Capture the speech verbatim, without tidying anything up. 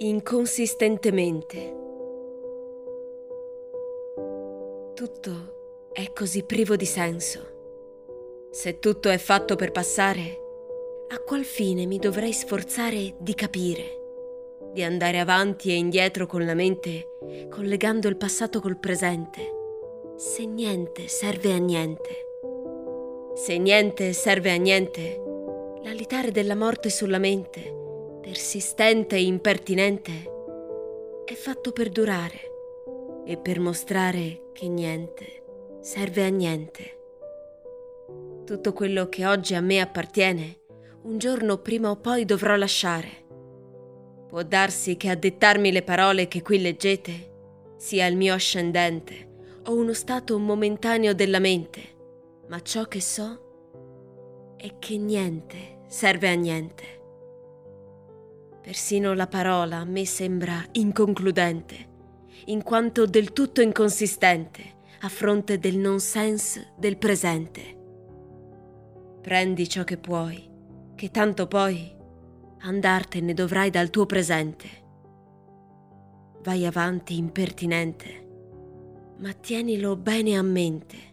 Inconsistentemente. Tutto è così privo di senso. Se tutto è fatto per passare, a qual fine mi dovrei sforzare di capire, di andare avanti e indietro con la mente, collegando il passato col presente, se niente serve a niente? Se niente serve a niente, l'alitare della morte sulla mente, persistente e impertinente, è fatto per durare e per mostrare che niente serve a niente. Tutto quello che oggi a me appartiene, un giorno prima o poi dovrò lasciare. Può darsi che a dettarmi le parole che qui leggete sia il mio ascendente o uno stato momentaneo della mente, ma ciò che so è che niente serve a niente. Persino la parola a me sembra inconcludente, in quanto del tutto inconsistente a fronte del nonsense del presente. Prendi ciò che puoi, che tanto poi andartene dovrai dal tuo presente. Vai avanti impertinente, ma tienilo bene a mente.